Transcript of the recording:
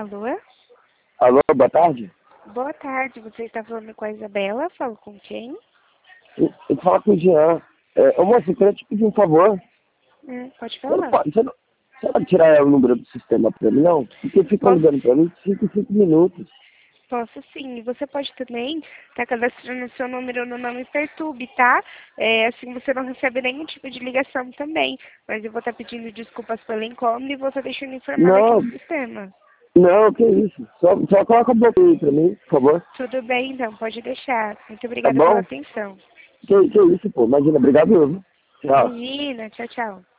Alô? Alô, boa tarde. Boa tarde, você está falando com a Isabela? Falo com quem? Eu falo com o Jean. Ô moço, eu queria te pedir um favor. Pode Você não falar. pode, você não pode tirar o número do sistema pra mim, não? Porque fica Posso, ligando pra mim de 5 em 5 minutos. posso sim. E você pode também estar cadastrando o seu número no Não Me Perturbe, tá? Assim você não recebe nenhum tipo de ligação também. Mas eu vou estar pedindo desculpas pela incômoda e vou estar deixando informado aqui Não, no sistema. não, que isso. Só coloca a boca aí pra mim, por favor. Tudo bem, então, pode deixar. Muito Tá obrigada pela bom? atenção. Que isso, pô. Imagina, obrigado mesmo. Tchau. Imagina, tchau, tchau.